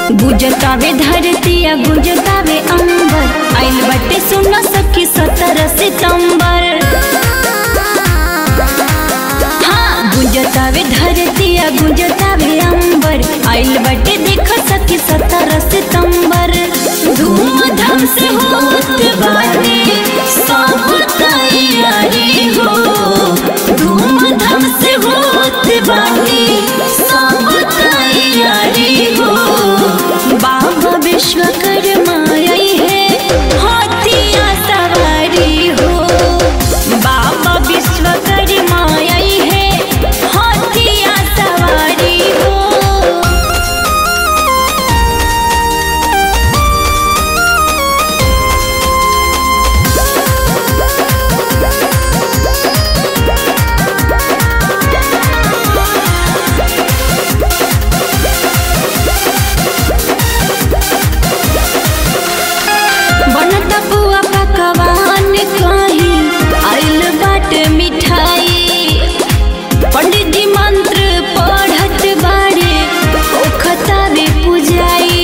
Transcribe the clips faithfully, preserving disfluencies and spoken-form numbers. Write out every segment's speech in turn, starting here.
गुजतावे धरतिया गुजतावे अंबर, आइल बटे सुन सखी सत्रह सितंबर। हाँ गुजतावे धरतिया गुजतावे अंबर, आइल बटे देख सखी सत्रह सितंबर। धूमधाम से होत बाटे सब तैयारी हो, धूमधाम से होत बाटे सब तैयारी हो। बाबा विश्वकर्मा आई है हाथिया सवारी हो, बाबा विश्वकर्मा आई है हाथिया सवारी हो। बनता पुआ पकवान कहीं आइल बाट मिठाई, पंडित जी मंत्र पढ़त बाड़े ओखतावे पुजाई।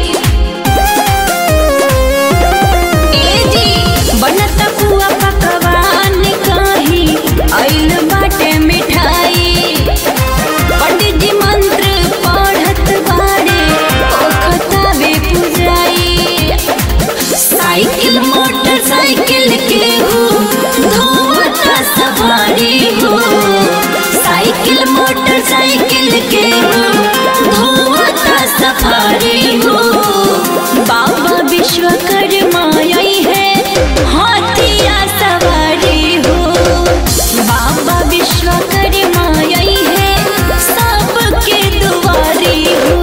ए जी बनता पुआ पकवान कहीं आइल बाट मिठाई, पंडित जी मंत्र पढ़त बाड़े ओखतावे पुजाई। साइकिल मोटरसाइकिल के हो धोता सवारी हो, साइकिल मोटरसाइकिल के हो धोता सफारी हो। बाबा विश्वकर्मा आई है हाथिया सवारी हो, बाबा विश्वकर्मा आई है सबके दुआरी हो।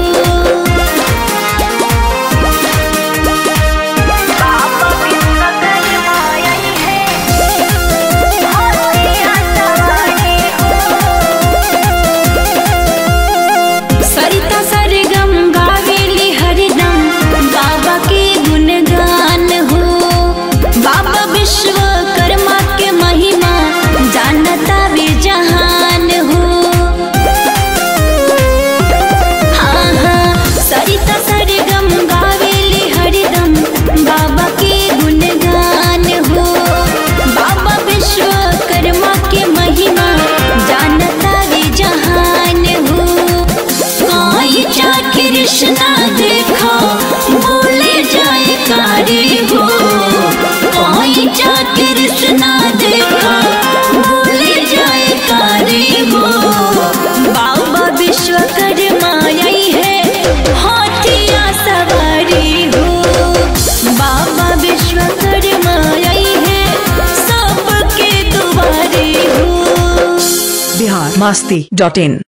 सरिता सरगम गावेली हरदम बाबा के गुणगान हो, बाबा विश्वकर्मा के महिमा जानता वे जहान हो। हाँ हाँ सरिता सरगम गावेली हरदम बाबा के गुणगान हो, बाबा विश्वकर्मा के महिमा जानता वे जहान हो। कोई जा कृष्णा देखो बोले जाए कारी हो, कोई जा कृष्णा देखो बोले जाए कारी हो। बाबा विश्वकर्मा आई है हाथिया सवारी हो, बाबा विश्वकर्मा आई है सबके दुआरी हो। बिहार मस्ती डॉट इन।